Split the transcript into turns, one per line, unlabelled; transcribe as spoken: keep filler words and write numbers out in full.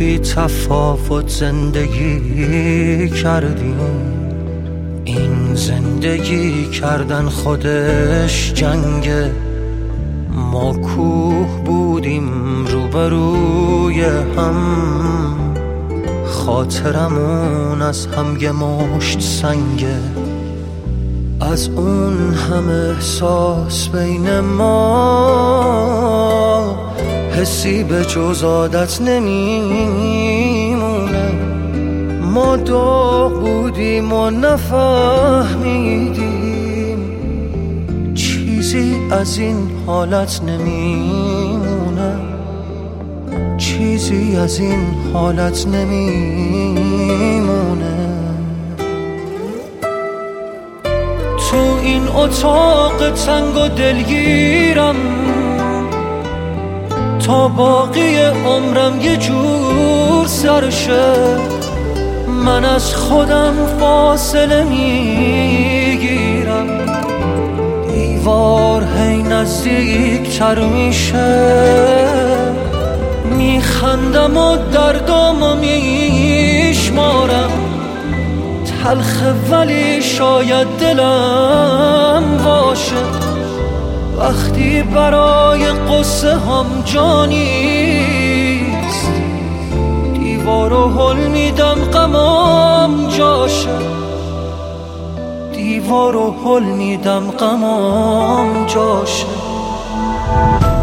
بی تفاوت زندگی کردیم. این زندگی کردن خودش جنگه. ما کوه بودیم روبروی هم، خاطرمون از هم یه مشت سنگه. از اون همه احساس بین ما حسی به جز عادت نمیمونه. ما داغ بودیم و نفهمیدیم چیزی از این حالت نمیمونه. چیزی از این حالت نمیمونه. تو این اتاق تنگ و دلگیرم تا باقی عمرم یه جور سرشه. من از خودم فاصله میگیرم، دیوار هی نزدیکتر میشه. میخندم و دردامو میشمارم، تلخه ولی شاید دلم باشه. وقتی برای قصه هم جا نیست، دیوارو هل میدم غمام جاشه. دیوارو هل میدم غمام جاشه.